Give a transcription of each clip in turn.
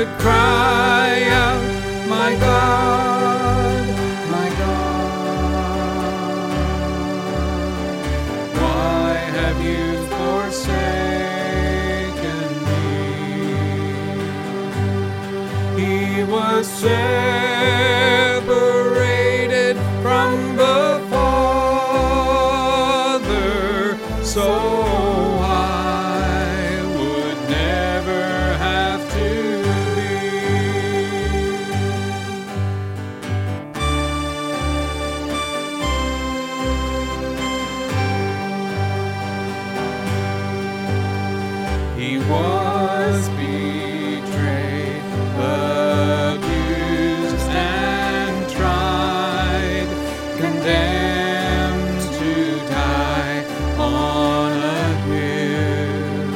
would cry out, my God, my God, why have you forsaken me? He was separated from the Father, so I would never have to be. He was betrayed, abused and tried, condemned to die on a hill.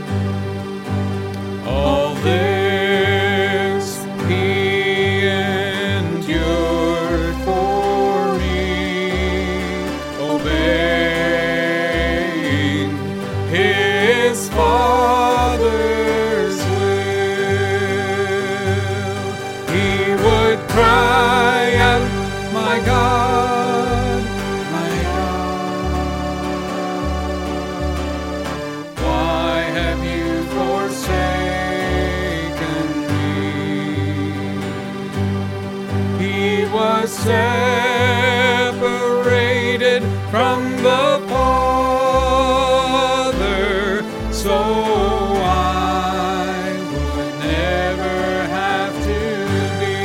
All this he endured for me, obeying his Father's will. He would cry out, my God, my God, why have you forsaken me? He was separated from the Father, so I would never have to be.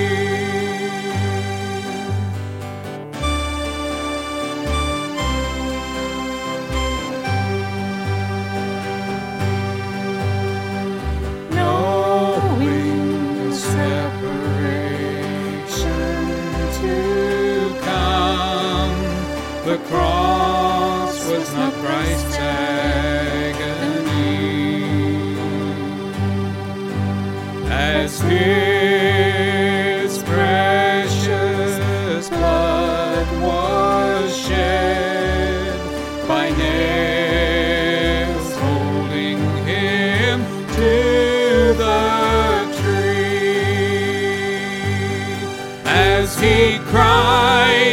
Knowing the separation to come, the cross was not Christ's agony. As his precious blood was shed by nails holding him to the tree, as he cried